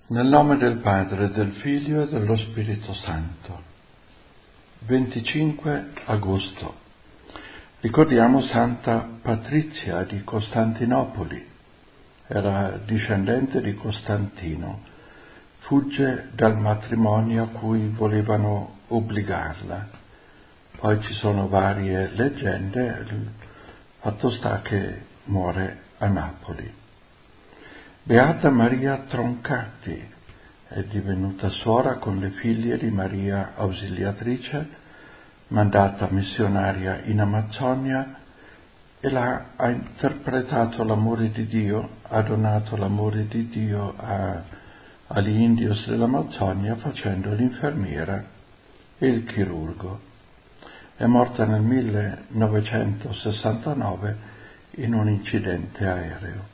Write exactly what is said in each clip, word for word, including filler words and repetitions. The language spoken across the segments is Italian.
Nel nome del Padre, del Figlio e dello Spirito Santo. venticinque agosto. Ricordiamo Santa Patrizia di Costantinopoli. Era discendente di Costantino. Fugge dal matrimonio a cui volevano obbligarla. Poi ci sono varie leggende. Il fatto sta che muore a Napoli. Beata Maria Troncati è divenuta suora con le figlie di Maria Ausiliatrice, mandata missionaria in Amazzonia, e là ha interpretato l'amore di Dio, ha donato l'amore di Dio a, agli indios dell'Amazzonia facendo l'infermiera e il chirurgo. È morta nel millenovecentosessantanove in un incidente aereo.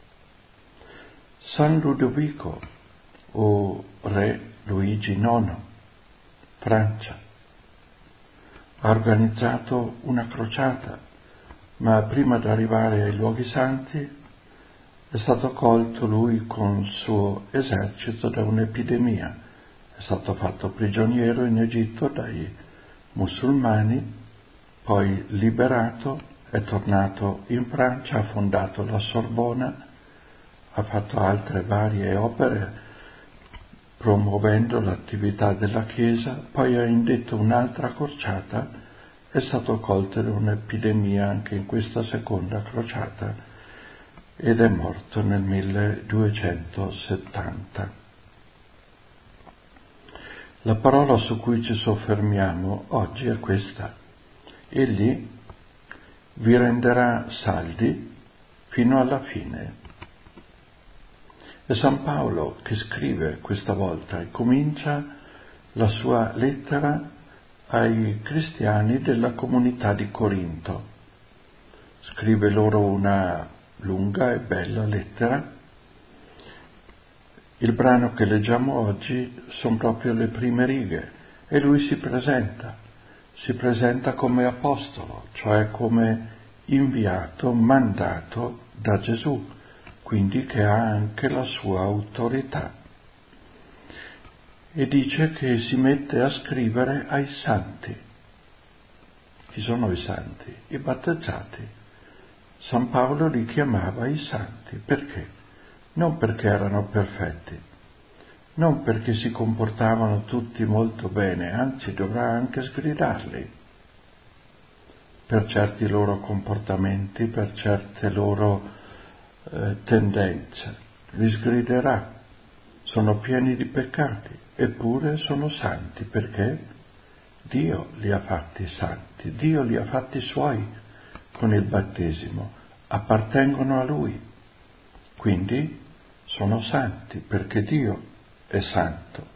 San Ludovico, o re Luigi nono, Francia, ha organizzato una crociata, ma prima di arrivare ai luoghi santi è stato colto lui con il suo esercito da un'epidemia. È stato fatto prigioniero in Egitto dai musulmani, poi liberato, è tornato in Francia, ha fondato la Sorbona, ha fatto altre varie opere promuovendo l'attività della Chiesa, poi ha indetto un'altra crociata, è stato colto da un'epidemia anche in questa seconda crociata ed è morto nel milleduecentosettanta. La parola su cui ci soffermiamo oggi è questa: Egli vi renderà saldi fino alla fine. È San Paolo che scrive questa volta e comincia la sua lettera ai cristiani della comunità di Corinto. Scrive loro una lunga e bella lettera. Il brano che leggiamo oggi sono proprio le prime righe e lui si presenta, si presenta come apostolo, cioè come inviato, mandato da Gesù, quindi che ha anche la sua autorità. E dice che si mette a scrivere ai santi. Chi sono i santi? I battezzati. San Paolo li chiamava i santi. Perché? Non perché erano perfetti, non perché si comportavano tutti molto bene, anzi dovrà anche sgridarli per certi loro comportamenti, per certe loro eh, tendenze. Li sgriderà. Sono pieni di peccati, eppure sono santi. Perché? Dio li ha fatti santi, Dio li ha fatti suoi con il battesimo, appartengono a Lui, quindi sono santi perché Dio è santo.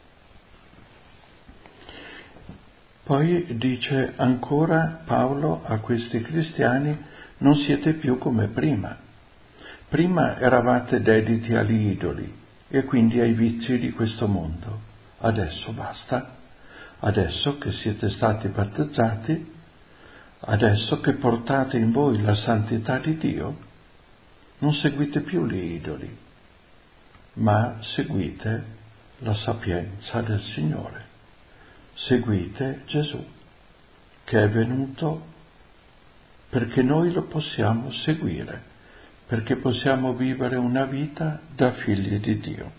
Poi dice ancora Paolo a questi cristiani: non siete più come prima. Prima eravate dediti agli idoli e quindi ai vizi di questo mondo. Adesso basta. Adesso che siete stati battezzati, adesso che portate in voi la santità di Dio, non seguite più gli idoli, ma seguite la sapienza del Signore. Seguite Gesù, che è venuto perché noi lo possiamo seguire, perché possiamo vivere una vita da figli di Dio.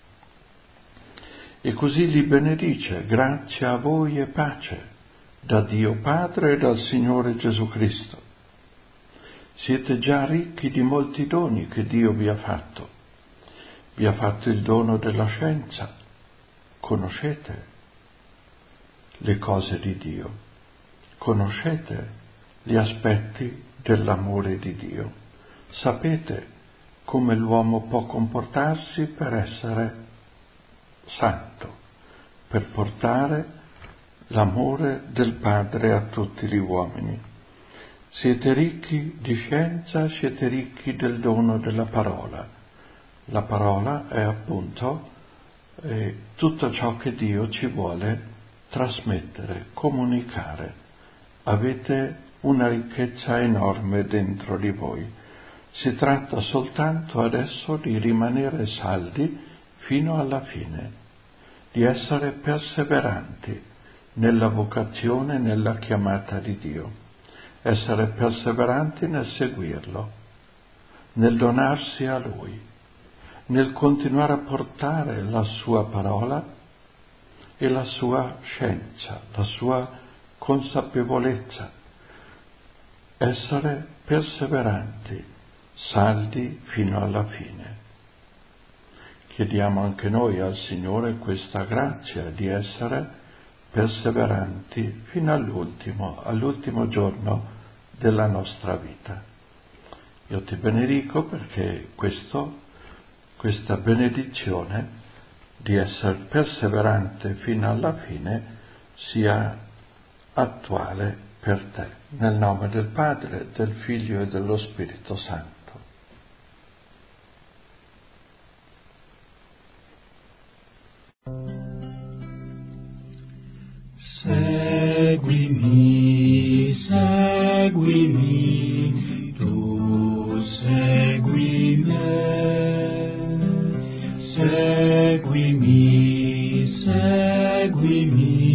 E così li benedice: grazia a voi e pace da Dio Padre e dal Signore Gesù Cristo. Siete già ricchi di molti doni che Dio vi ha fatto. Vi ha fatto il dono della scienza. Conoscete le cose di Dio. Conoscete gli aspetti dell'amore di Dio. Sapete come l'uomo può comportarsi per essere santo, per portare l'amore del Padre a tutti gli uomini. Siete ricchi di scienza, siete ricchi del dono della parola. La parola è appunto eh, tutto ciò che Dio ci vuole trasmettere, comunicare. Avete una ricchezza enorme dentro di voi. Si tratta soltanto adesso di rimanere saldi fino alla fine, di essere perseveranti nella vocazione, nella chiamata di Dio, essere perseveranti nel seguirlo, nel donarsi a Lui, nel continuare a portare la sua parola e la sua scienza, la sua consapevolezza, essere perseveranti, saldi fino alla fine. Chiediamo anche noi al Signore questa grazia di essere perseveranti fino all'ultimo, all'ultimo giorno della nostra vita. Io ti benedico perché questo, questa benedizione di essere perseverante fino alla fine sia attuale per te, nel nome del Padre, del Figlio e dello Spirito Santo. Seguimi, seguimi, tu segui me, seguimi, seguimi.